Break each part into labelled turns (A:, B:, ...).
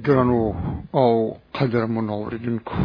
A: ګرانو او قدرمنو اوریدونکو،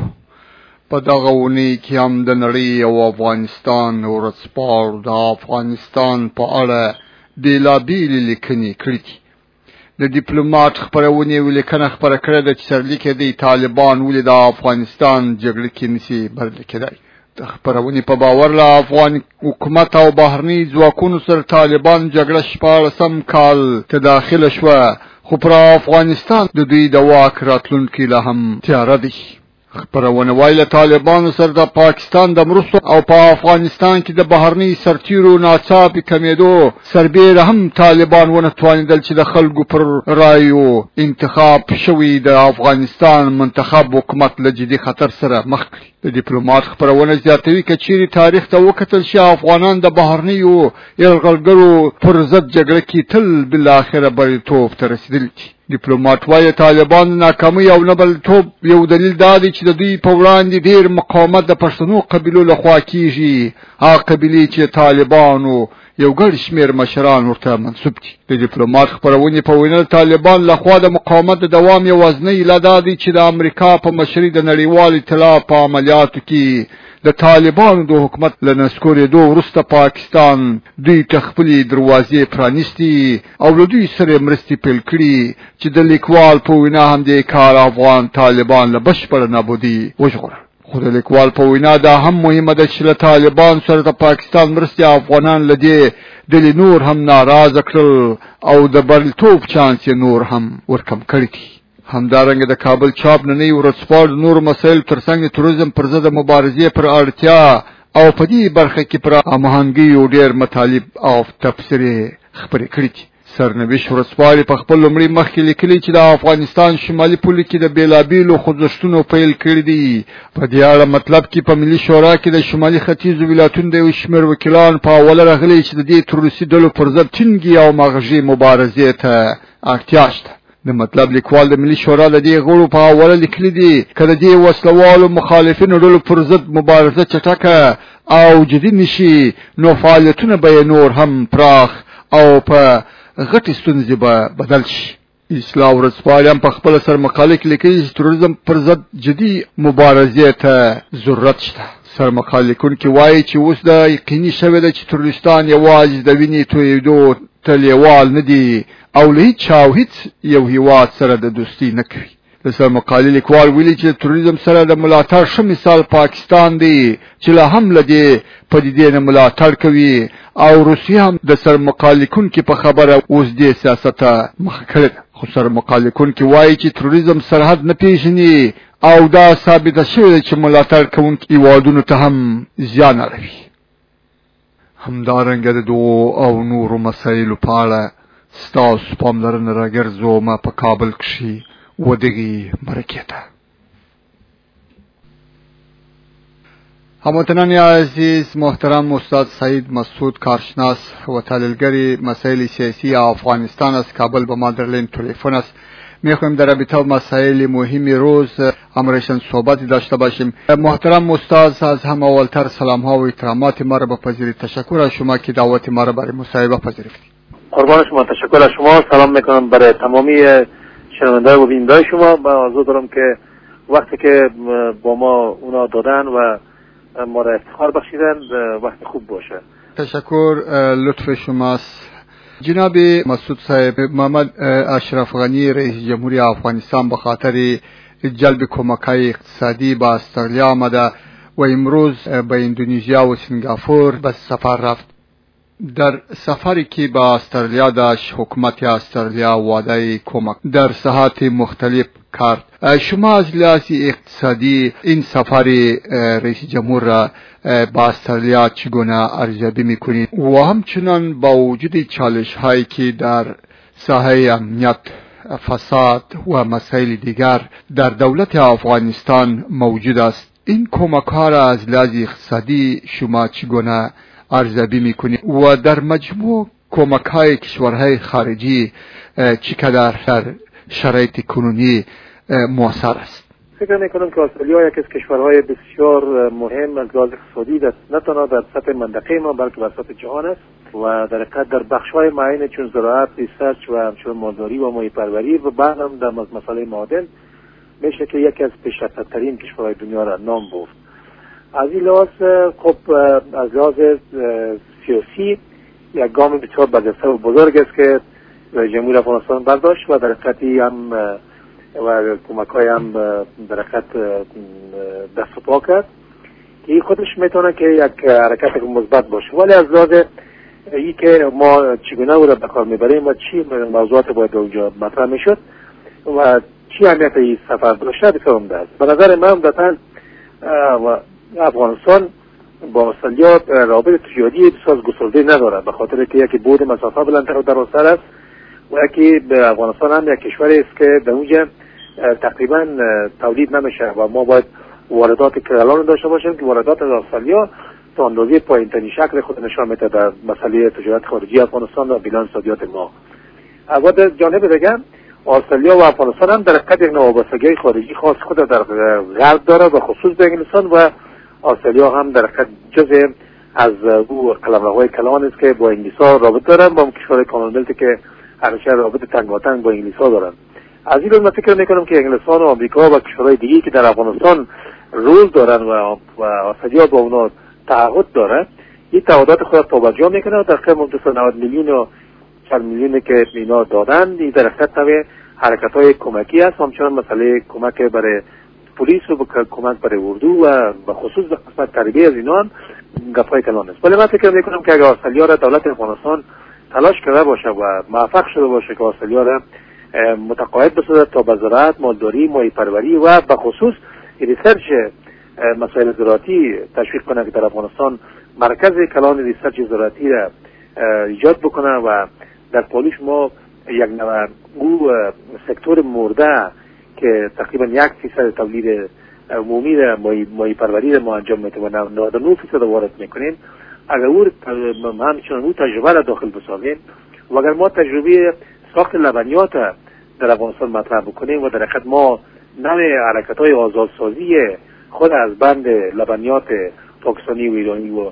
A: په دغه اونۍ کې هم د نړۍ او افغانستان ورځپاڼو د افغانستان په اړه بېلابېلې لیکنې کړي دي. د ډیپلوماټ خپرونې یوه لیکنه خپره کړې ده چې سرلیک یې دی طالبان ولې د افغانستان جګړه کې نشي بلل کېدای. د خپرونې په باور له افغان حکومت او بهرني ځواکونو سره طالبان جګړه 14 کال ته داخله شوه، خو پر افغانستان د دوی د واک راتلونکي لا هم تیاره دی. خپرونه وایي له طالبانو سره د پاکستان د مرستو او په افغانستان کې د بهرني سرتیرو ناڅاپي کمیدو سربیره هم طالبان ونه توانېدل چې د خلکو پر رایو انتخاب شوی د افغانستان منتخب حکومت له جدي خطر سره مخ کړي. د ډیپلوماټ خپرونه زیاتوي که چیرې تاریخ ته وکتل شي افغانان د بهرنیو یرغلګرو پر ضد جګړه کې تل بالاخره بریالیتوب ته رسېدلي دي. ډیپلوماټ وایي طالبان ناکامۍ او نه بریالیتوب یو دلیل دا دی چې د دوی په وړاندې ډېر مقاومت د پښتنو قبیلو لخوا کیږي، هغه قبیلې چې طالبانو یو ګڼ شمېر مشران ورته منسوب دي. د ډیپلوماټ خپرونې په وینا طالبان لخوا د مقاومت د دوام یوازینۍ علت دا دی چې د امریکا په مشرۍ د نړیوال ائتلاف په عملیاتو کې د طالبانو د حکومت له نسکورېدو وروسته پاکستان دوی ته خپلې دروازې پرانیستي او له دوی سره مرستې پیل کړي چې د لیکوال په وینا هم د کار افغان طالبان له بشپړه نابودي وژغورل. خو د لیکوال په وینا دا هم مهمه ده چې له طالبان سره د پاکستان مرستې افغانان له دې ډلې نور هم ناراضه کړل او د بریالیتوب چانس یې نور هم ورکم کړی دي. همدارنګه د کابل چاپ نننۍ ورځپاڼو نور مسایل ترڅنګ د توریزم پر ضد مبارزې پر اړتیا او په دې برخه کې پر هماهنګۍ ډېر مطالب او تفسیر خبرې کړي دي. سرنوشت ورځپاڼې په خپل لومړي مخ کې لیکلي چې د افغانستان شمالي پولې کې د بیلابېلو خوځښتونو پیل کړي دي. په دې اړه مطلب کې په ملي شورا کې د شمالي ختیځو ولایتونو د یو شمېر وکیلان په اوله راغلي چې د دې تروریستي ډلو پر ضد ټینګې او مغزي مبارزې ته اړتیا شته. د مطلب لیکوال د ملي شورا د دې غړو په اوله لیکلي دي که د دې وسلوالو مخالفینو ډلو پر ضد مبارزه چټکه او جدي نشي نو فعالیتونه به نور هم پراخ او په غټي ستونزې به بدل شي. اصلاح ورځپاڼې هم په خپل سرمقاله کې لیکلي چې تروریزم پر ضد جدي مبارزې ته ضرورت شته. سرمقاله لیکونکي وایي چې اوس دا یقیني شوې ده چې تروریستان یوازې د وینې تویېدو ته لیوال نه دي او له هیڅ چا او هیڅ یو هیواد سره د دوستي نه کوي. د سرمقالې لیکوال ویلي چې د تروریزم سره د ملاتړ ښه مثال پاکستان دی چې لا هم له دې پدیدې نه ملاتړ کوي او روسیه هم د سرمقالې لیکونکي په خبره اوس دې سیاست ته مخه کړې ده. خو سرمقالې لیکونکي وایي چې تروریزم سرحد نه پیژني او دا ثابته شوې ده چې ملاتړ کوونکي هیوادونو ته هم زیان اړوي. همدارنګه د دغو او نورو مسایلو په اړه ستاسو پاملرنه راګرځوم په کابل کښې ودغې مرکې ته. هموطنان عزیز، محترم استاد سعید مسعود کارشناس و تحلیلگر مسائل سیاسی افغانستان از کابل به ما در لین تلفن است. میخوایم در رابطه با مسائل مهم روز امرشان صحبتی داشته باشیم. محترم استاد، از همه اولتر سلام ها و احترامات ما را بپذیرید. تشکر از شما که دعوت ما را برای مصاحبه پذیرفتید.
B: قربان شما، تشکر از شما. سلام میکنم برای تمامی شنونده و بیننده شما. با آرزو دارم که وقتی که با ما اونا دادن و ما را افتخار بخشیدن وقت خوب باشه.
A: تشکر، لطف شماست. جناب مسعود صاحب، محمد اشرف غنی رئیس جمهوری افغانستان به خاطر جلب کمک‌های اقتصادی به استرالیا آمده و امروز به اندونزیا و سنگاپور به سفر رفت. در سفری که به استرالیا داشت، حکومت استرالیا وعده کمک در ساحات مختلف کرد. شما از لحاظ اقتصادی این سفر رئیس جمهور را با استرالیا چگونه ارزیابی میکنید و همچنان با وجود چالش هایی که در ساحه امنیت، فساد و مسائل دیگر در دولت افغانستان موجود است، این کمک ها را از لحاظ اقتصادی شما چگونه ارزیابی میکنید و در مجموع کمک های کشورهای خارجی چقدر در شرایط کنونی مؤثر است؟
B: فکر میکنم که استرالیا یکی از کشورهای بسیار مهم از لحاظ اقتصادی نه تنها در سطح منطقه ما بلکه در سطح جهان است. و در حقیقت در بخش‌های معین چون زراعت، ریسرچ و همچنین مالداری و ماهی پروری و بعد هم در مسئله معادن میشه که یکی از پیشرفته‌ترین کشورهای دنیا را نام برد. از این لحاظ خب از لحاظ سیاسی یک گام بسیار برجسته و بزرگ است که جمهوری افغانستان برداشت و در حقیقت هم و کمک‌های هم در حقیقت دست و پا کرد که این خودش میتونه که یک حرکت مثبت باشه. ولی از لحاظ این که ما چگونه او را به کار میبریم و چی موضوعات باید اونجا مطرح میشد و چی اهمیت این سفر داشته بسیار عمده است. به نظر من عمدتاً افغانستان با استرالیا رابطه تجاری بسیار گسترده نداره، به خاطر که یکی بود مسافت بلندتر و درازتر است و یکی به افغانستان هم یک کشوری است که در اونجا تقریبا تولید نمیشه و ما باید واردات کلان داشته باشیم که واردات از استرالیا تا اندازه پایین‌ترین شکل خود نشان میده در مسئله تجارت خارجی افغانستان و بیلانس صادرات ما. از جانب دیگه استرالیا و افغانستان هم در حقیقت یک وابستگی خارجی خاص خود در غرب داره و خصوص به انگلستان و استرالیا هم در حقیقت جزء از او قلمروهای کلان است که با انگلیس‌ها رابطه دارن، با کشورهای کامنولت که همیشه رابطه تنگاتنگ با انگلیس‌ها دارن. از این رو من فکر میکنم که انگلستان و آمریکا و کشورهای دیگه که در افغانستان رول دارن و استرالیا با اونا تعهد داره، این تعهدات خود توجه میکنه و در قیمت 290 میلیون و 4 میلیونی که اینا دادن این در حقیقت حرکت‌های کمکی است، همچنان مسئله کمک برای پلیس و کمک برای اردو و به خصوص به قسمت تربیه از اینا هم گپ‌های کلان است. ولی من فکر میکنم که اگر استرالیا را دولت افغانستان تلاش کرده باشه و موفق شده باشه که استرالیا را متقاعد بسازد تا به زراعت، مالداری، ماهی پروری و به خصوص ریسرچ مسائل زراعتی تشویق کنه که در افغانستان مرکز کلان ریسرچ زراعتی را ایجاد بکنه و در پالیش ما یک نوع او سکتور مرده که تقریبا 1% تولید عمومی را ماهی پروری را ما انجام میتیم و 99% وارد میکنیم، اگر او همچنان او تجربه را داخل بسازیم و اگر ما تجربه ساخت لبنیات در افغانستان مطرح بکنیم و در حقیقت ما نوع حرکت‌های آزادسازی خود از بند لبنیات پاکستانی و ایرانی و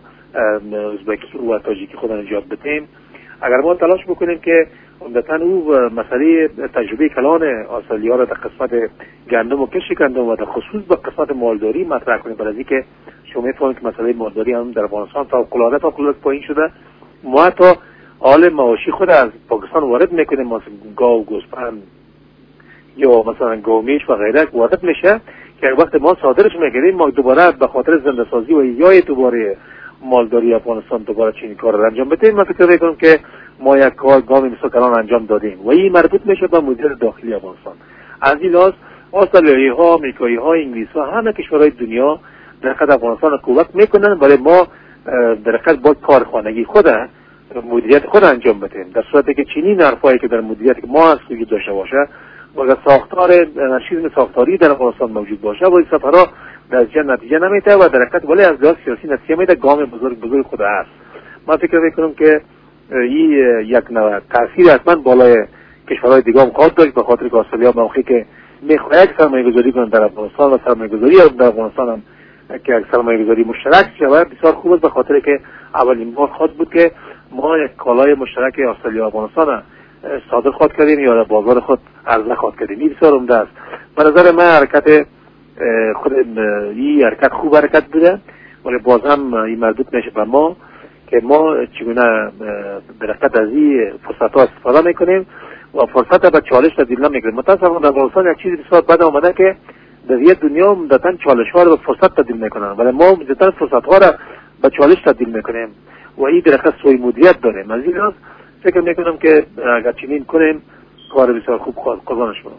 B: ازبکی و تاجیکی خود انجام بدیم، اگر ما تلاش بکنیم که عمدتاً او مسئله تجربه کلان استرالیا را در قسمت گندم و کشت گندم و در خصوص به قسمت مالداری مطرح کنیم، برای اینکه شما می‌فهمید که مسئله مالداری هم در افغانستان فوق‌العاده پایین شده. ما تا حال معاشی خود از پاکستان وارد میکنیم، مثلا گاو، گوسفند یا مثلا گومیش و غیره وارد میشه که وقت ما صادرش میگیریم ما دوباره به خاطر زنده سازی و یا دوباره مالداری افغانستان دوباره چنین کار را انجام بدیم. من فکر میکنم که ما یک کار گامی مثل کلان انجام دادیم و این مربوط میشه به مدیریت داخلی افغانستان. از این لحاظ استرالیایی ها، آمریکایی ها، انگلیس ها، همه کشورهای دنیا در حقیقت افغانستان را کمک میکنن برای ما در حقیقت با کارخانگی خود مدیریت خود انجام بدیم، در صورتی که چنین حرفایی که در مدیریت ما هست وجود داشته باشه و اگر ساختار نشیزم ساختاری در افغانستان موجود باشه و این سفرها در نتیجه نمیده و در حقیقت ولی از لحاظ سیاسی نتیجه میده گام بزرگ خود هست. من فکر میکنم که این یک نوع تاثیر حتما بالای کشورهای دیگه هم خواهد داشت، به خاطر که استرالیا موقعی که میخواهد سرمایه‌گذاری کنه در افغانستان و سرمایه‌گذاری در افغانستان هم که یک سرمایه‌گذاری مشترک شود بسیار خوب است، به خاطر که اولین بار خود بود که ما یک کالای مشترک استرالیا و افغانستان صادر خود کردیم یا در بازار خود عرضه خود کردیم. این بسیار عمده است. به نظر من حرکت خود این حرکت خوب حرکت بوده، ولی باز هم این مربوط میشه به ما که ما چگونه در حقیقت از این فرصت‌ها استفاده میکنیم و فرصت به چالش تبدیل نمیکنیم. متأسفانه در افغانستان یک چیزی بسیار بد آمده که در یه دنیا عمدتاً چالش‌ها رو به فرصت تبدیل میکنن، ولی ما عمدتاً فرصت‌ها رو به چالش تبدیل میکنیم و این در حقیقت سوء مدیریت داریم. از این فکر میکنم که اگر چنین کنیم کار بسیار خوب قربانش کنم.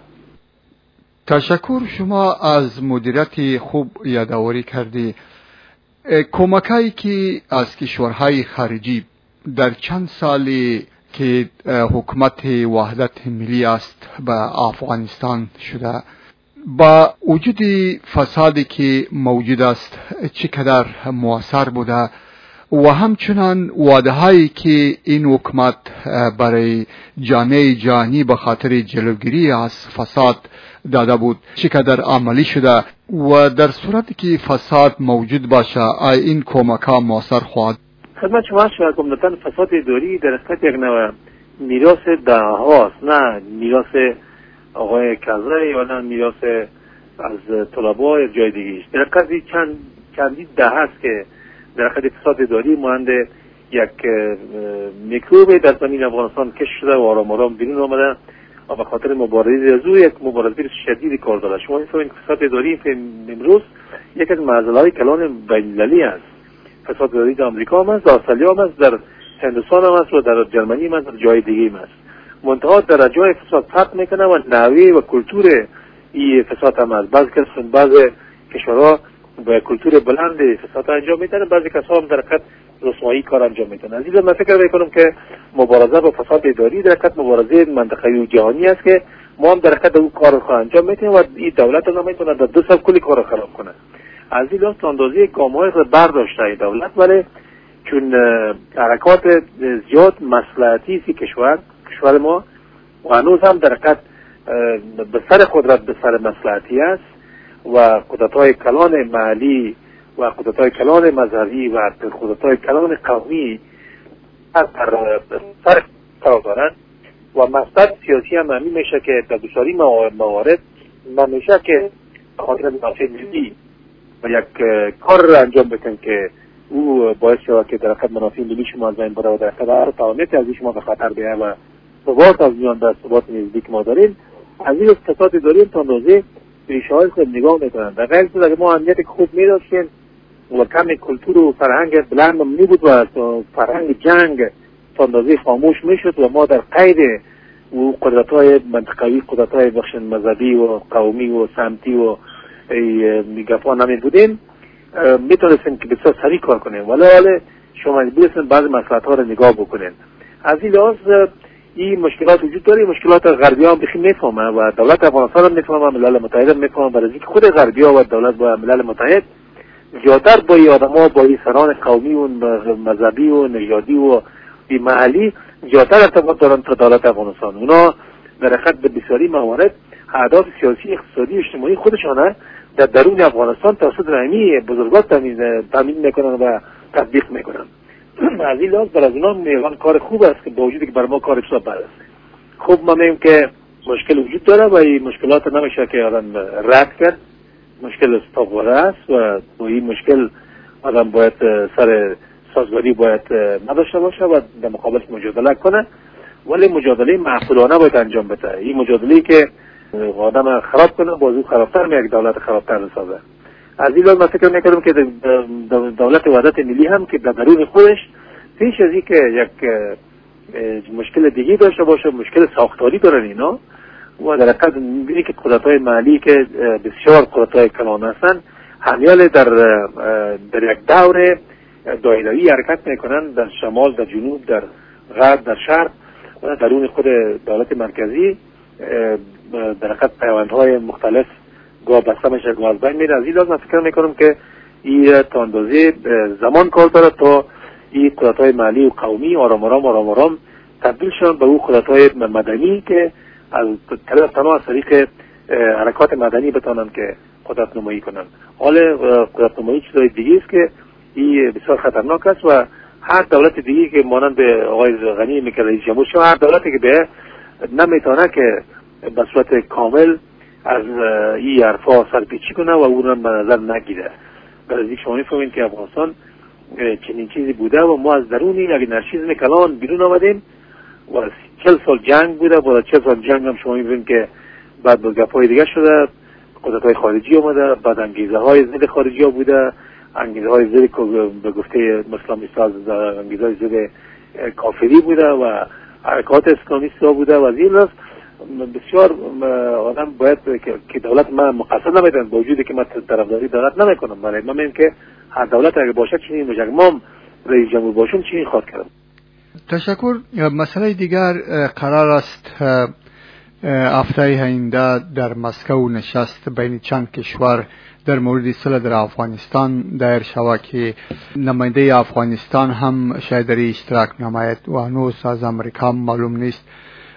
A: تشکر. شما از مدیریت خوب یادآوری کردی. کمکایی که از کشورهای خارجی در چند سالی که حکومت وحدت ملی است به افغانستان شده، با وجود فسادی که موجود است چقدر مؤثر بوده و همچنان وعده هایی که این حکومت برای جامعه جهانی به خاطر جلوگیری از فساد داده بود چقدر عملی شده و در صورتی که فساد موجود باشه این کمک ها مؤثر خواهد؟
B: خدمت شما شما عمدتاً فساد اداری در حقیقت یک نوع میراث دههاست، نه میراث آقای کزایی و نه میراث از طلبا یا جای دیگه است. در حقیقت چندی دهه است که در حقیقت فساد اداری مانند یک میکروب در زمین افغانستان کش شده و آرام آرام بیرون آمده و به خاطر مبارزه از او یک مبارزه شدید کار داره. شما می‌فهمید فساد اداری امروز یک از معضله‌های کلان بین‌المللی است. فساد اداری در آمریکا هم است، در استرالیا هم است، در هندوستان هم است و در جرمنی هم است، در جای دیگه هم است. منتها درجه فساد فرق میکنه و نحوه و کلتور این فساد هم است. بعضی کشورها با کلتور بلند فساد انجام میدن، بعضی کسا هم در حقیقت رسوایی کار انجام میدن. از این من فکر میکنم که مبارزه با فساد اداری در حقیقت مبارزه منطقه‌ای و جهانی است که ما هم در حقیقت اون کار رو انجام میدیم و این دولت هم میتونه در 2 سال کلی کار خراب کنه. از این لحاظ اندازه گام‌های رو برداشته دولت، ولی چون حرکات زیاد مصلحتی است کشور ما و هنوز هم در حقیقت به سر قدرت به سر مصلحتی است و قدرت‌های کلان محلی و قدرت‌های کلان مذهبی و قدرت‌های کلان قومی سر قرار دارند و مقصد سیاسی هم همین میشه که در بسیاری موارد میشه که خاطر منافع ملی و یک کار را انجام بکن که او باعث شود که در حقیقت منافع ملی شما از بین بره و در حقیقت توانت از شما به خطر بیاید و ثبات از میان در ثبات نزدیک ما داریم. از این فساد اداری تا اندازه ریشه‌های خود نگاه میکنند. در غیر از ما امنیت خوب می‌داشتیم و کم کلتور و فرهنگ بلند می بود و فرهنگ جنگ تا اندازه خاموش میشد و ما در قید و قدرت‌های منطقوی، قدرت‌های بخش مذهبی و قومی و سمتی و میگفا نمی بودیم، میتونستیم که بسیار سریع کار کنیم، ولی شما مجبورستین بعضی مصلحت‌ها رو نگاه بکنین. از این لحاظ این مشکلات وجود داره. مشکلات غربی‌ها هم بخی میفهمه و دولت افغانستان هم میفهمه، ملل متحد هم میفهمه، برای اینکه خود غربی‌ها و دولت با ملل متحد زیادتر با این آدم‌ها، با این سران قومی و مذهبی و نژادی و محلی زیادتر ارتباط دارن تا دولت افغانستان. اونا در حقیقت به بسیاری موارد اهداف سیاسی، اقتصادی، اجتماعی خودشان در درون افغانستان توسط رحمی بزرگان تامین میکنن و تطبیق میکنن. از این لحاظ برای اونا میگن کار خوب است که با وجودی که برای ما کار بسیار بد است. خوب ما میگیم که مشکل وجود داره و این مشکلات نمیشه که آدم رد کرد. مشکل استقبال است و با این مشکل آدم باید سر سازگاری باید نداشته باشه و در مقابلش مجادله کنه، ولی مجادله معقولانه باید انجام بده. این مجادله که آدم خراب کنه بازو خرابتر میگه، دولت خرابتر بسازه. از این لحاظ من فکر میکنم که دولت وحدت ملی هم که در درون خودش پیش از این که یک مشکل دیگه داشته باشه، مشکل ساختاری دارن اینا و در حقیقت می‌بینی که قدرت‌های محلی که بسیار قدرت‌های کلان هستند همیال در یک دور دایره‌ای حرکت میکنن، در شمال، در جنوب، در غرب، در شرق و درون خود دولت مرکزی در حقیقت پیوندهای مختلف گاه بسته میشه، گاه از بین میره. از این لحاظ من فکر میکنم که این تا اندازه زمان کار داره تا این قدرت‌های محلی و قومی آرام آرام تبدیل شدن به اون قدرت‌های مدنی که از تنها از طریق حرکات مدنی بتونن که قدرت نمایی کنن. حال قدرت نمایی چیزای دیگه است که این بسیار خطرناک است و هر دولت دیگه که مانند آقای غنی میگه رئیس جمهور شما، هر دولتی که به نمیتونه که به صورت کامل از این حرفا سرپیچی کنه و اون رو به نظر نگیره. برای شما میفهمید که افغانستان چنین چیزی بوده و ما از درون یک نرشیزم کلان بیرون آمدیم و 40 سال جنگ بوده. با 40 سال جنگ هم شما میبینید که بعد با گپ‌های دیگه شده، قدرت‌های خارجی آمده، بعد انگیزه‌های ضد خارجی ها بوده، انگیزه‌های ضد به گفته اسلامیست انگیزه‌های ضد کافری بوده و حرکات اسلامیست ها بوده و از این لحاظ بسیار آدم باید که دولت من مقصد نمیدن با وجودی که من طرفداری دولت نمیکنم، ولی من میگم که هر دولت اگه باشه چنین باشه، ما رئیس جمهور باشیم چنین خواهد کرد.
A: تشکر. مسئله دیگر قرار است هفته آینده در مسکو نشست بین چند کشور در مورد صلح در افغانستان دایر شود که نماینده افغانستان هم شاید در اشتراک نماید و هنوز از امریکا معلوم نیست.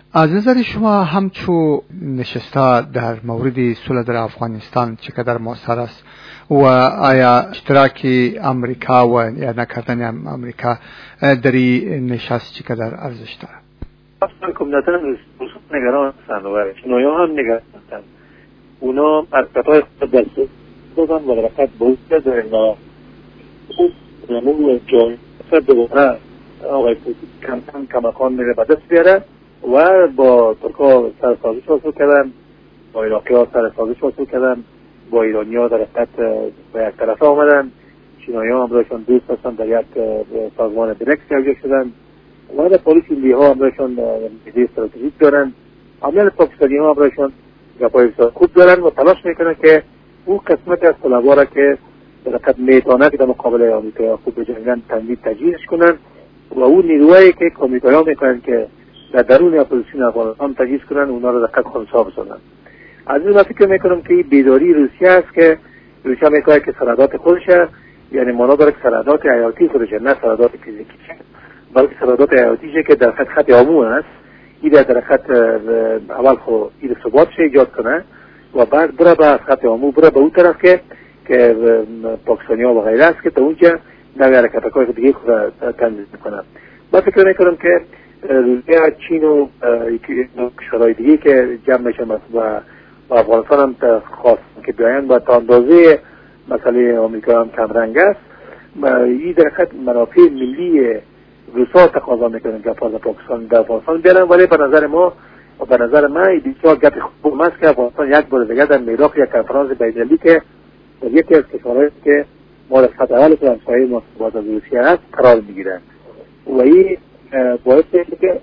A: از نظر شما همچو نشسته در مورد صلح در افغانستان چقدر مؤثر است و آیا اشتراک امریکا و یا نکردن امریکا در این نشست چقدر ارزش داره؟
B: اصلا کمیته نگران هستند و چینایی‌ها هم نگران هستند. اونا حرکت‌های خود در دادن و حرکت بود دارن و خوب نمو جای دوباره آقای پوتین کمکان میره به دست بیاره و با ترک‌ها سرسازش حاصل کردن، با عراقی‌ها سرسازش حاصل کردن، با ایرانی‌ها در حرکت به یک طرف آمدن. چینایی‌ها هم برایشان دوست هستند، در یک سازمان برکس جا شدن و در پالیس هندی‌ها هم برایشان ایده استراتژیک دارن. عمل پاکستانی‌ها هم برایشان گپای بسیار خوب دارن و تلاش میکنن که اون قسمت از طلبا را که در حقیقت میتونه که در مقابل آمریکا خوب بجنگن تجهیزش کنن و اون نیروهایی که آمریکایی‌ها میکنن که در درون اپوزیسیون افغانستان تجهیز کنن اونا را در حقیقت خنثی بسازن. از این فکر میکنم که این بیداری روسیه است که روسیه میگه که سرحدات خودشه، یعنی معنا داره که سرحدات حیاتی خودشه، نه سرحدات فیزیکی، بلکه سرحدات حیاتیشه که در خط عمومی است. این در خط اول خو این ثباتش ایجاد کنه و بعد بره به خط عمومی، بره به اون طرف که پاکستانی‌ها و غیره است که تا اونجا نوی حرکت‌های دیگه خود تنظیم کنه. من فکر میکنم که روسیه، چین و کشورهای دیگه که جمع میشن و افغانستان هم خواست که بیاین و تا اندازه مسئله آمریکا هم کمرنگ است، این در حقیقت منافع ملی روسا تقاضا میکنن که پاکستان در افغانستان بیارن، ولی به نظر ما و به نظر من بسیار گپ خوب است که افغانستان یک بار دیگه در میراث یک کنفرانس بین‌المللی که در یکی از کشورهایی که ما در خط اول که همسایه ما از روسیه است قرار میگیره و این باعث میشه که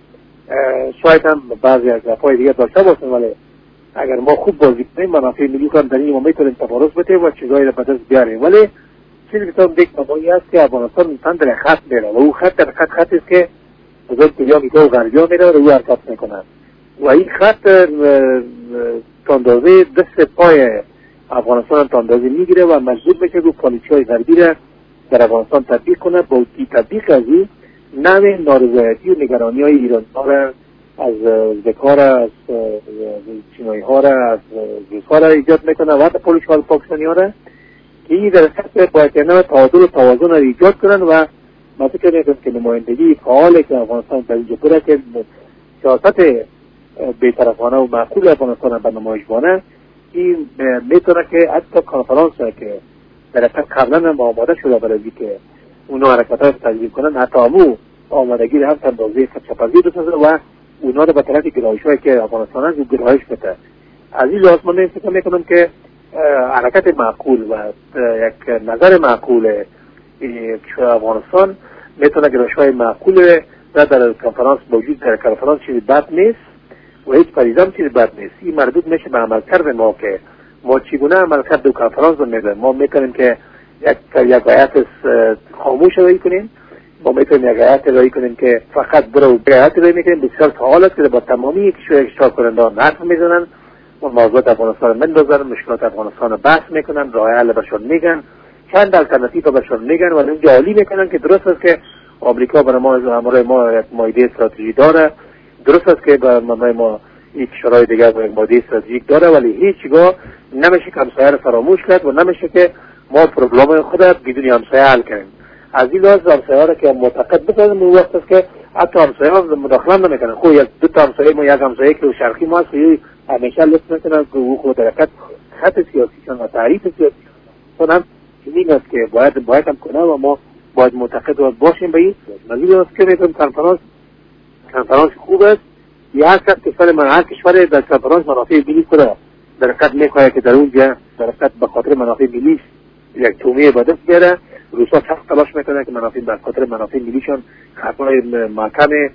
B: شاید هم بعضی از گپ‌های دیگه داشته باشن، ولی اگر ما خوب بازی کنیم منافع ملی هم در این ما میتونیم تفاوت بده و چیزایی را به دست بیاریم. ولی چیزی که دیگه نمایی است که افغانستان انسان در خط میره و او خط در خطی است که بزرگ کلیا میگه و غربیا میره و او حرکت میکنن و این خط تاندازه دست پای افغانستان تاندازه میگیره و مجبور میشه که پالیسی‌های غربی را در افغانستان تطبیق کنه. با این تطبیق از این نوع نارضایتی و نگرانی‌های ایرانی‌ها را از ذکار از چینایی‌ها را از روس‌ها را ایجاد میکنه و حتی پالیسی‌ها پاکستانی‌ها را که این در سطح باید نوع تعادل و توازن را ایجاد کنن و من فکر میکنم که نمایندگی فعالی که افغانستان در اینجا بوده که سیاست بی‌طرفانه و معقول افغانستان به نمایش بانه، این میتونه که حتی کنفرانس که در حقیقت قبلا هم آماده شده برای که اونا حرکت‌های تنظیم کنن، حتی همو آمادگی هم اندازه خدشه‌پذیر بسازه و اونا رو به طرف گرایش‌هایی که افغانستان هست گرایش بده. از این لحاظ من فکر میکنم که حرکت معقول و یک نظر معقول افغانستان میتونه گرایش‌های معقول در کنفرانس موجود در کنفرانس چیزی بد نیست و هیچ پریزم چیزی بد نیست. این مربوط میشه به عملکرد ما که ما چگونه عملکرد دو کنفرانس رو میدیم. ما میتونیم که یک هیئت خاموش رایی کنیم، ما میتونیم یک هیئت رایی کنیم که فقط برو هیئت رایی میکنیم بسیار فعال است که با تمامی اشتراک کنندگان حرف میزنن و موضوعات افغانستان میندازن، مشکلات افغانستان رو بحث میکنن، راه حل برشون میگن، چند الترناتیو برشون میگن و اونجا عالی میکنن که درست است که آمریکا برای ما همراه ما یک مایده استراتژی داره، درست است که برای ما یک کشورهای دیگر یک مایده استراتژیک داره، ولی هیچگاه نمیشه که همسایه رو فراموش کرد و نمیشه که ما پروبلم خود بدون همسایه حل کنیم. از این لحاظ همسایه را که معتقد بکنیم اون وقت است که حتی همسایه ها مداخله نمیکنن. خب یک دو تا همسایه ما، یک همسایه که شرقی ما است همیشه لطف میکنن که او خود در خط سیاسیشان و تعریف سیاسیشان هم چنین است که باید هم کنه و ما باید معتقد باشیم به این. از این لحاظ که میگم کنفرانس خوب است. یا هر کشور من هر کشور در کنفرانس منافع ملی خود در حقیقت میخواهد که در اونجا در حقیقت به خاطر منافع ملی یک تومه به دست بیاره. روسا سخت تلاش میکنه که به خاطر منافع ملیشان خطای محکمه.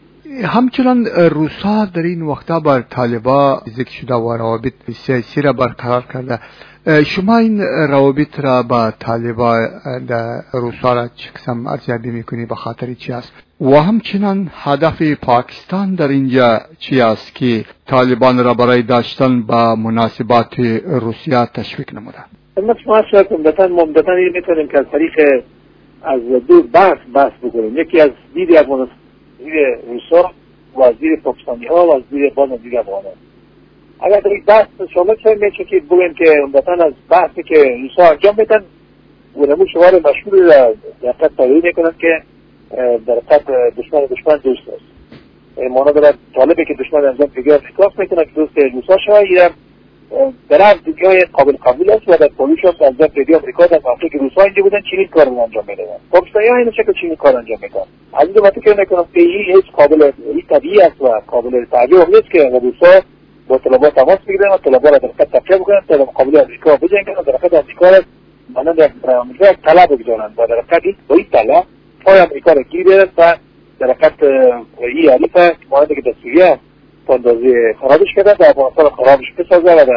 A: همچنان روسا در این وقتا بر طالبا ذکر شده و روابط سیاسی را برقرار کرده. شما این روابط را با طالبا در روسا را چه قسم ارزیابی میکنی؟ به خاطر چی است؟ و همچنان هدف پاکستان در اینجا چی است که طالبان را برای داشتن با مناسبات روسیه تشویق نموده؟
B: ما شاید ممدتاً این میتونیم که از طریق از دو بحث بکنیم. یکی از دید روسا و زیر پاکستانی ها و زیر باز دیگر افغانان. اگر در این بحث شما چه میشه که بگویم که عمدتاً از بحثی که روسا انجام میدن و نمو شمار مشهور در حقیقت پیروی میکنن که در حقیقت دشمن دوست است. مانا دارد طالبه که دشمن انجام دیگر احساس میکنن که دوست روسا شما ایرم در هر دنیای قابل قبول است و در پولیش هم انجام دیگه امریکا در وقتی که روسا اینجا بودن چنین کار انجام میدادن. پاکستانی ها این شکل چنین کار انجام میکنن. از این وقتی که میکنم که این هیچ قابل طبیعی است و قابل تعجب نیست که روسا با طلبات تماس بگیرن و طلبات را در حقیقت تفکیک بکنن تا مقابل امریکا بجنگن و در حقیقت امریکا را مانند امریکا طلب بگذارن و در حقیقت با این طلب پای امریکا را گیر بیارن و در حقیقت این حریف مانند که در سوریه تا اندازه خرابش کردن و افغانستان خرابش بسازه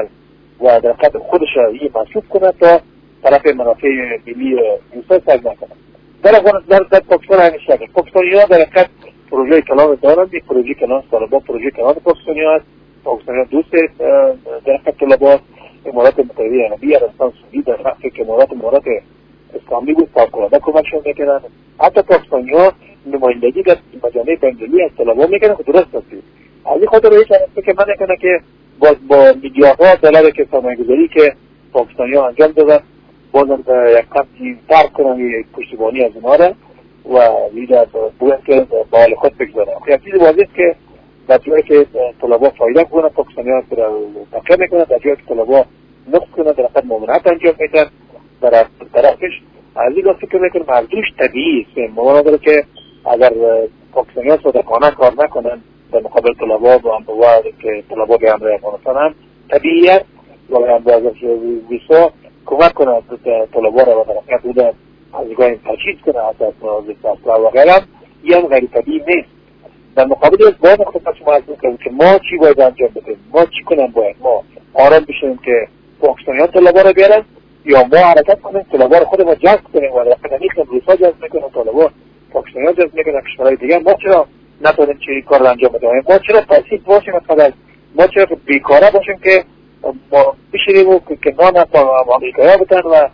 B: و در حقیقت خودش این منصوب کنه تا طرف منافع ملی روسا سر نکنه. در افغانستان در پاکستان همین شکل پاکستانی‌ها در حقیقت پروژه کلان دارند. این پروژه کلان طالبان پروژه کلان پاکستانی‌ها است. پاکستانی‌ها دوست در حقیقت طلبات امارات متحده عربی عربستان سعودی در وقتی که امارات اسلامی بود فوق‌العاده کمکشون میکنن. حتی پاکستانی‌ها نمایندگی در مجامع بین‌المللی از طلبان میکنن که درست است. از این خاطر هیچ فکر من نکنه که با میدیاها دلایل که سرمایه‌گذاری که پاکستانی‌ها انجام دادن بازم یک قدری فرق کنن پشتیبانی از اونها را و لیدر باید که با حال خود بگذارن. یک چیز واضح است که در جایی که طلبا فایده کنن پاکستانی‌ها تقیه میکنن، در جایی که طلبا نقص کنن در حقیقت ممانعت انجام میدن در طرفش. از این فکر میکنم مردوش طبیعی است. ممانعت داره که اگر پاکستانی‌ها صادقانه کار نکنن در مقابل طلبا و که طلبا به امر افغانستان هم طبیعی است و اندازه روسا کمک کنه طلبا را و در حقیقت بوده از گاهی تجهیز کنه از اسلحه و غیره این هم غیر طبیعی نیست. در مقابل از باید خود شما از میکنم که ما چی باید انجام بدیم، ما چی کنم باید ما آرام بشیم که پاکستانیان طلبا را بیارن یا ما حرکت کنیم طلبا را خود ما جذب کنیم و در حقیقت نیستم روسا جذب میکنن طلبا پاکستانیان جذب میکنن کشورهای دیگه. ما چرا نتونیم چی کار را انجام بدیم؟ ما چرا پاسیو باشیم؟ مثلا ما چرا بیکاره باشیم که ما بشینیم و که نان آمریکایی ها بتن و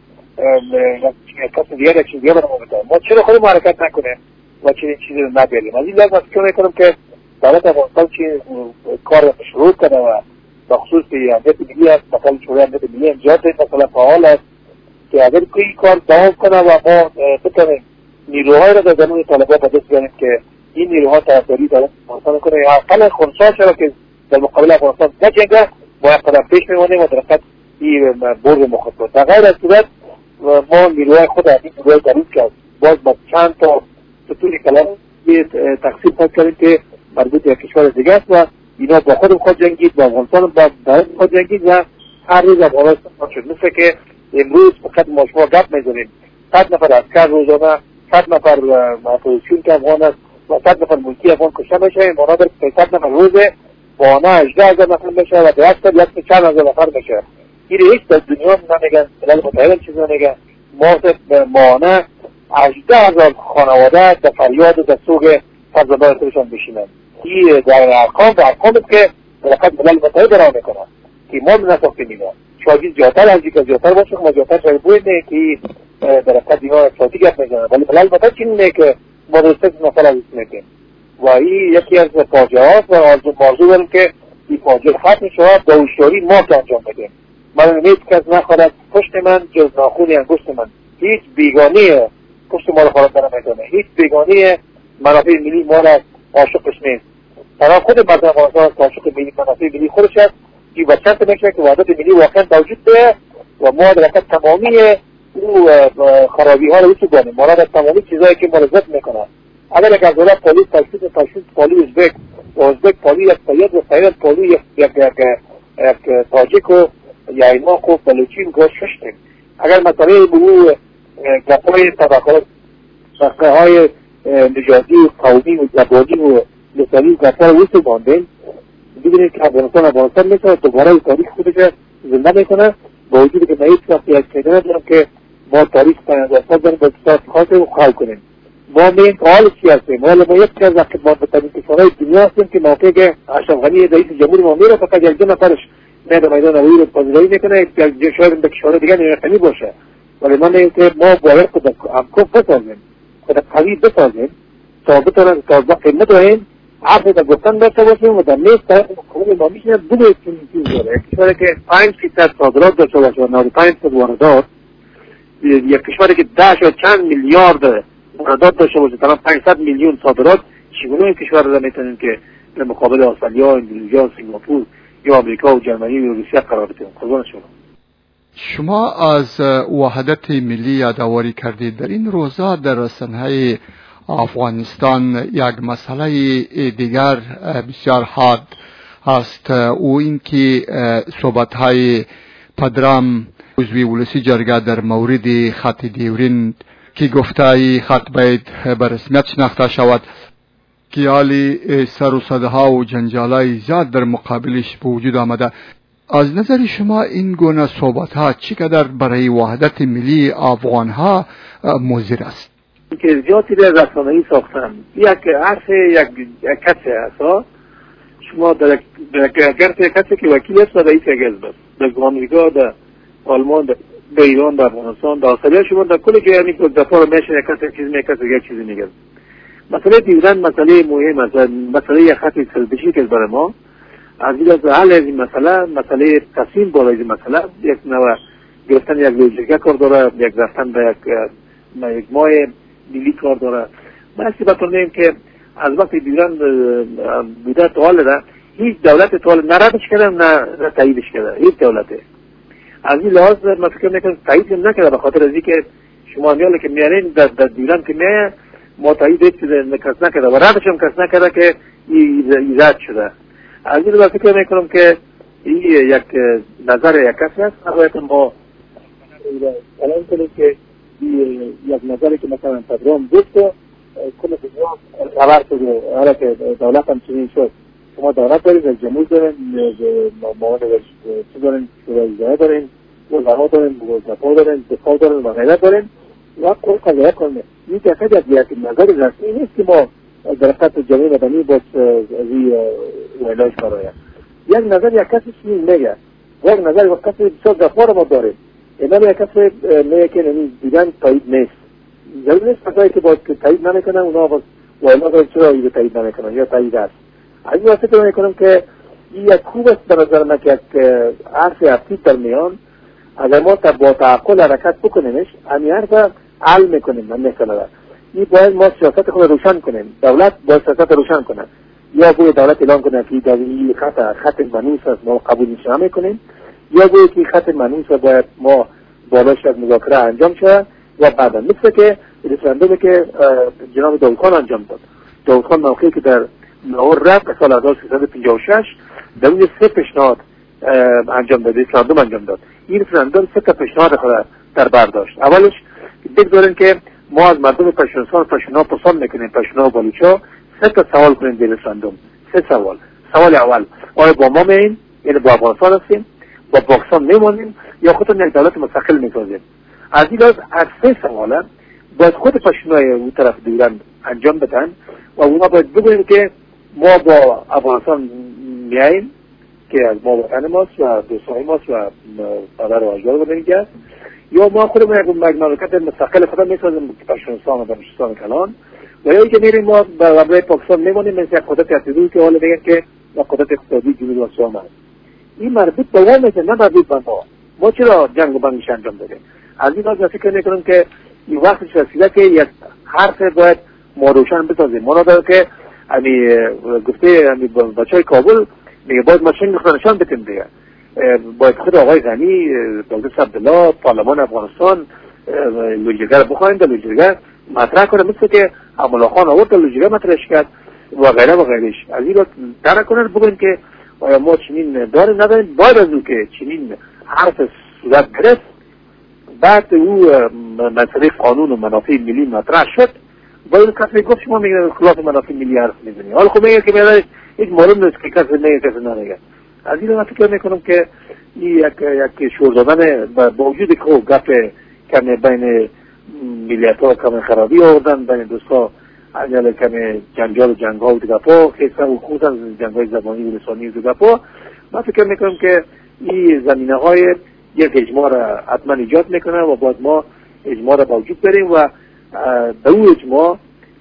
B: کس دیگر یک چیز دیگر برای ما بتن؟ ما چرا خودمون حرکت نکنیم و چنین چیزی رو نبیاریم؟ از این لحاظ فکر میکنم که دولت افغانستان چی کار شروع کنه و بخصوص امنیت ملی است، مثلا شورای امنیت ملی اینجا مثلا فعال است که اگر این کار دوام کنه و ما بتونیم نیروهای را در زمین طالبان به دست بیاریم که این نیروها طرفداری دولت افغانستان کنه یا اقل خنثی را که در مقابل افغانستان نجنگه با یک قدم پیش میمانیم و در حقیقت این برد مخاطب. در غیر از صورت ما نیروهای خود این نیروهای داریم که باز با چند تا ستون کلان تقسیم کردیم که مربوط به کشور دیگه است و اینا با خود خود جنگید، با افغانستان با دولت خود جنگید و هر روز افغانستان شد. مثل که امروز فقط ما شما گپ میزنیم 100 نفر عسکر روزانه، 100 نفر اپوزیسیون که افغان است و 100 نفر ملکی افغان کشته میشه. مانا در 100 نفر روزه با آنها 18,000 نفر میشه و در اکثر یک 4,000 نفر میشه. این هیچ در دنیا نمیگن، ملل متحد چیز نمیگن. ما آنها 18,000 خانواده در فریاد و در سوگ فرزندان خودشان بشینن. این در ارقام که در حقیقت ملل متحد را میکنن که ما نساختیم اینا. شاید زیادتر از اینکه زیادتر باشه ما زیادتر شاید بوید نه که در حقیقت اینا اقتصادی گپ میزنن، ولی ملل متحد چی نه که ما درسته مثلا از میکنیم و این یکی از فاجعه هاست و آرزو دارم که این فاجعه ختم شود با هوشیاری ما که انجام بدیم. من هیچ کس نخواهد پشت من جز ناخون انگشت من، هیچ بیگانه پشت ما رو خواهد نمیکنه، هیچ بیگانه منافع ملی ما را عاشقش نیست. برای خود مردم افغانستان عاشق ملی منافع ملی خودش است که بچت میشه که وحدت ملی واقعا موجود ده و ما در حقیقت تمامی او خرابی ها رو بسازیم. ما را در تمامی چیزایی که ما را ضد میکنن. اگر یک از دولت پالیس تشخیص پالی ازبک پالی یک سید و سید پالی یک تاجیک و یا ایماق و بلوچی گوش ششتیم. اگر مسئله به او گپای طبقات شخصه های نژادی و قومی و زبانی و لسانی گپا رو وصل باندیم ببینید که افغانستان میتونه دوباره تاریخ خودش زنده میکنه با وجودی که نهیچ وقتی یک شیده ندارم که ما تاریخ 50 سال داریم با اقتصاد خاصه و خال کنیم. ما میگیم که حال چی هستیم؟ حال ما یک چیز از خدمات بترین کشورهای دنیا هستیم که موقعی که اشرف غنی رئیس جمهور ما میره فقط یک دو نفرش میاد میدان اویی رو پذیرایی میکنه یک شاید به کشورهای دیگه نمیخنی باشه. ولی ما میگیم که ما باید خود همکف بسازیم، خود قوی بسازیم تا بتونن تا قیمت داریم حرف تا گفتن داشته باشیم و در نیست مقابل ما میشه دو چیز داره. کشوری که 5% صادرات داشته باشه و 95% واردات، یک کشوری که 10 یا چند میلیارد واردات داشته باشه تمام 500 میلیون صادرات، چگونه این کشور رو میتونیم که در مقابل استرالیا، اندونزیا، سنگاپور یا آمریکا و جرمنی و روسیه قرار بدیم؟ قربان
A: شما از وحدت ملی یادآوری کردید. در این روزا در رسانه‌های افغانستان یک مسئله دیگر بسیار حاد هست، او این که صحبت‌های پدرام عضو ولسی جرگه در مورد خط دیورین که گفته خط باید به رسمیت شناخته شود، که حالی سر و صدها و جنجالای زیاد در مقابلش به وجود آمده. از نظر شما این گونه صحبت‌ها چقدر برای وحدت ملی افغان‌ها مضر است؟
B: که زیادی در رسانه‌ای ساختن یک عرصه یک کسی هست. شما در کسی که وکیل است و رئیس یک حزب است، در آمریکا، در آلمان، در ایران، در افغانستان، در استرالیا، شما در کل جای یعنی که دفعه رو میشه یک کسی چیز میکنه یک چیزی میگه. مسئله دیورند مسئله مهم است، مسئله یک خط استراتژیک است برای ما. از این حل از این مسئله تصمیم بالای این مسئله یک نوع گرفتن یک لوجیکا کار داره، یک رفتن به یک ماه ملی کار داره. ما استفاده کنیم که از وقتی دیورند بوده توال ده، هیچ دولت توال نه ردش کرده نه تاییدش کرده، هیچ دولته. از این لحاظ ما فکر میکنم تایید نکرده، به خاطر از اینکه شما میاله که میارین در دیورند که میه ما تایید کس نکرده و ردش هم کس نکرده که ایجاد شده. از این لحاظ فکر میکنم که این یک نظر یک کسی است. باید ما کلام کنیم که یک نظری که مثلا پدرام گفت کل دنیا خبر شده، حالا که دولت هم چنین شد. شما دولت دارید، از جمهور دارین، مواد چی دارین، شورای دارین، وزرا دارین، وزرا دارین، دفاع دارین و غیره دارین و کل قضایه کنه. این که خیلی یک نظر رسمی نیست که ما در خط جمعی مدنی باید از این ویلاش برای یک نظر یک کسی چنین میگه، یک نظر یک کسی بسیار دفاع رو ما داریم. اینا یک کسی میگه که دیدن تایید نیست. ضرور نیست کسایی که باید تایید نمیکنن اونا باید ویلا باید چرا این تایید نمیکنن یا تایید است. از این واسه که میکنم که این یک خوب است به نظر من که یک عرص افتی در میان اگر ما با تعقل حرکت بکنیمش همین عرص حل میکنیم. من مثلا این باید ما سیاست خود روشن کنیم، دولت باید سیاست روشن کنه، یا باید دولت اعلام کنه که در این خط منوس است ما قبول نمیکنیم، یا باید که خط منوس باید ما بالاش از مذاکره انجام شد و بعدا مثل که رفراندومی که جناب داود خان انجام داد. داود خان موقعی که در لاهور رفت سال 1356 در اون 3 پیشنهاد انجام داد، رفراندوم انجام داد. این رفراندوم 3 تا پیشنهاد خود در بر داشت. اولش بگذارین که ما از مردم پشتونخوا پسند میکنیم، پشتونا و بلوچا 3 تا سوال کنیم در رفراندوم. 3 سوال. سوال اول، آیا با ما میین، یعنی با افغانستان هستیم، با پاکستان میمونیم یا خودمون یک دولت مستقل میسازیم؟ از این لحاظ از 3 سواله باید خود پشتونای اون طرف دیورند انجام بدن و اونا باید بگوییم که ما با افغانستان میاییم که از ما وطن ماست و دوستای ماست و پدر و اجداد رو میگه، یا ما خودمون یک مملکت مستقل خودمون میسازیم پشتونستان و بلوچستان کلان، و یا اینکه میریم ما برای پاکستان میمونیم مثل یک قدرت اقتصادی که حالا میگن که ما قدرت اقتصادی جنوب آسیا هست. این مربوط به ما میشه، نه مربوط به ما چرا جنگ و بندش انجام دادیم؟ از این لحاظ فکر میکنم که این وقتش رسیده که یک حرف باید ما روشن بسازیم. ما داره که گفته بچهای کابل میگه باید ما چنگ نشان بدیم دیگه، باید خود آقای غنی، دکتر عبدالله، پارلمان افغانستان لوجیگر بخواهیم در لوجیگر مطرح کنه، مثل که امولا خان آورد در لوجیگر مطرحش کرد و غیره و غیرش. از این رو درک کنن بگوین که آیا ما چنین داریم نداریم. باید از اون که چنین حرف صورت گرفت بعد او مسئله قانون و منافع ملی مطرح شد، باید کسی گفت شما میگه خلاف منافع ملی حرف میزنی. حالا خب میگه که میگه هیچ مورد نیست که کسی میگه کسی نمیگه. از این رو فکر میکنم که این یک شور دادن با وجود که گپ کمی بین ملیت ها کمی خرابی آوردن، بین دوستا اجل کمی جنجال و جنگ ها و دگپا خیصه و خصوصا جنگ های زبانی و لسانی و دگپا، من فکر میکنم که این زمینه های یک اجماع را حتما ایجاد میکنه و باید ما اجماع را با وجود بریم و به اون اجماع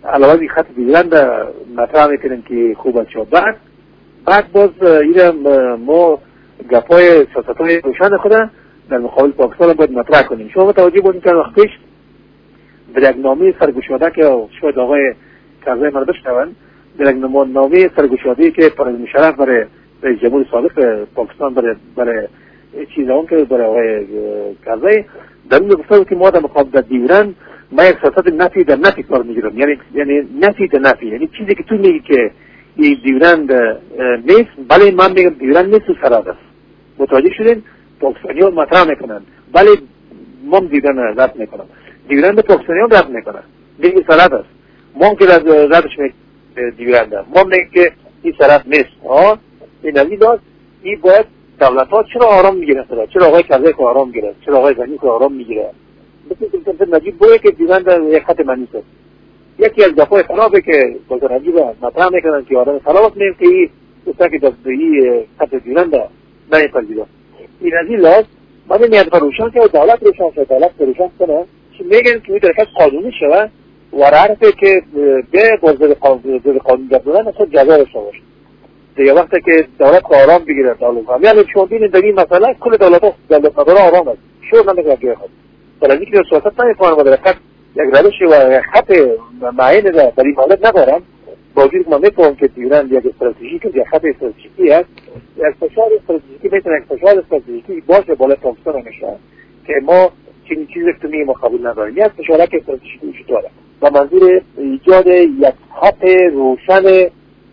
B: علاوه بر خط دیگران مطرح میکنیم که خوب است. بعد باز اینا ما گپای سیاست‌های روشن خود در مقابل پاکستان باید مطرح کنیم. شما متوجه بودید که وقت پیش در یک نامه سرگشاده که شاید آقای کرزی مرا بشنون، در یک نامه سرگشاده‌ای که پرویز مشرف برای رئیس جمهور سابق پاکستان برای چیزام که برای آقای کرزی در اون گفته که ما در مقابل دیگران ما یک سیاست نفی در نفی کار میگیرم، یعنی نفی در نفی، یعنی چیزی که تو میگی که این دیگران نیست، بله من میگم دیگران نیست و سراد است. متوجه شدین؟ پاکستانی‌ها مطرح میکنن بله ما دیگران رد میکنم، دیگران به پاکستانی‌ها رد میکنن، دیگه سراد است. ما که ردش دیگران ده ما میگیم که این سراد نیست. این از این داد این باید دولت‌ها چرا آرام میگیرن؟ چرا آقای کرزی که آرام میگیره؟ چرا آقای غنی که آرام میگیره؟ مثل که نجیب بوده که دیگران در یک خط منیست. یکی از دفعه خرابه که دکتر نجیب مطرح میکنن که آدم خراب است، میگن که این دوستا که در این خط دیگران ده نمیپذیره. این از این لحاظ من میاد روشن که دولت روشن شد، دولت روشن کنه که میگن که این درکت قانونی شود و حرفه که به بازده قانون گردوندن اصلا جزا داشته باشه. دیگه وقتی که دولت آرام بگیره دولت هم یعنی شما ببینید در این مسئله کل دولت مدار آرام است، شور نمیکنه که خود برای اینکه سیاست نمیکنن و در خط یک روش و خط معین در این مورد ندارن، با وجود که من میگم که ایران یک استراتژیک یک خط استراتژیکی است، یک فشار استراتژیکی میتونه یک فشار استراتژیکی باشه بالای پاکستان نشه که ما چنین چیزی که ما قبول نداریم. یک فشارک استراتژیکی وجود داره و منظور ایجاد یک خط روشن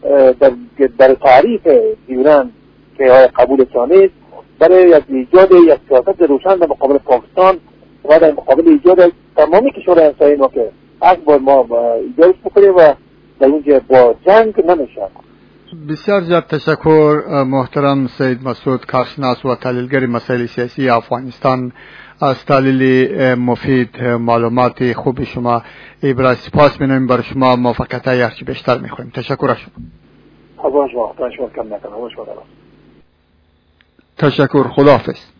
B: در تعریف ایران که قبولشان نیست، برای ایجاد یک سیاست روشن در مقابل پاکستان و در مقابل ایجاد تمامی کشورهای همسایه ما که از باید ما ایجادش بکنیم و در اونجا با جنگ نمیشه.
A: بسیار زیاد تشکر محترم سید مسعود، کارشناس و تحلیلگر مسائل سیاسی افغانستان، از تحلیل مفید معلومات خوب شما. ابراز سپاس می‌کنیم، برای شما موفقیت هرچی بیشتر می‌خوایم. تشکر از شما.
B: شما کم نکنم.
A: تشکر، خداحافظ.